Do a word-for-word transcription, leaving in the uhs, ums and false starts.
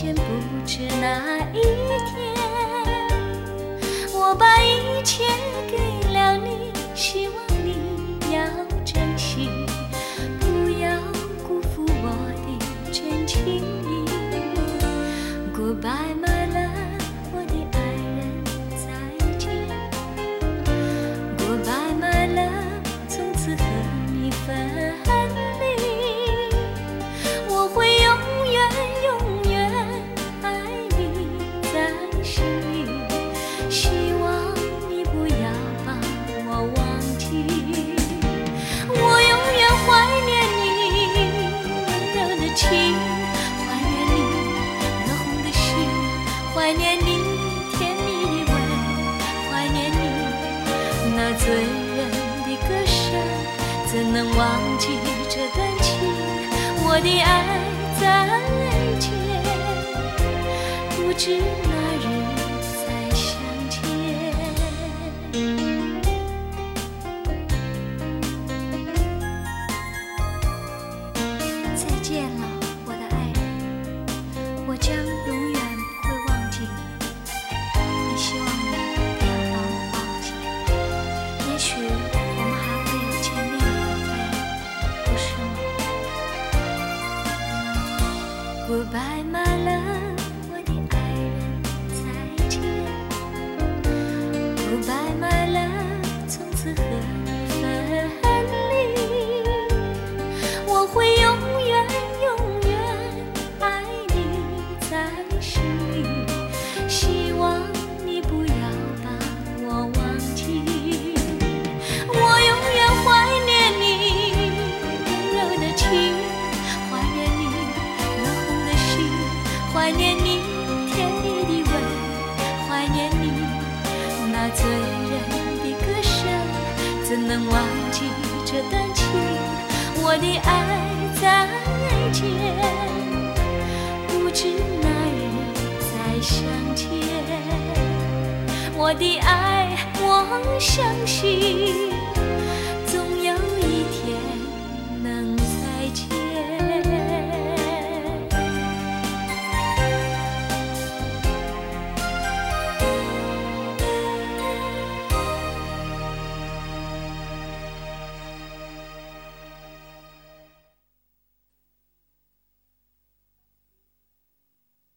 间不止那一天，我把一切给了你，希望你要珍惜，不要辜负我的真情。 Goodbye my love， 我的爱人再见。Goodbye my love， 从此和你分离，我会永远永远爱你在心里，希望你不要把我忘记，我永远怀念你温柔的情，怀念你热红的心，怀念你甜蜜的吻，怀念你那醉人的歌声，怎能忘记这段情？我的爱再见，不知哪日再相见。再见了，我的爱人，我将永远不会忘记你，也希望你不要把我忘记。也许我们还会有见面的一天，不是吗？ Goodbye my love， 我的爱人再见。Goodbye my love， 从此和你分离，我会永远永远爱你在心里，希望你不要把我忘记，我永远怀念你温柔的情，怀念你热红的心，怀念你甜蜜的吻，怀念你那醉人的歌声，怎能忘记这段情？我的爱再见，不知哪日再相见。我的爱，我相信。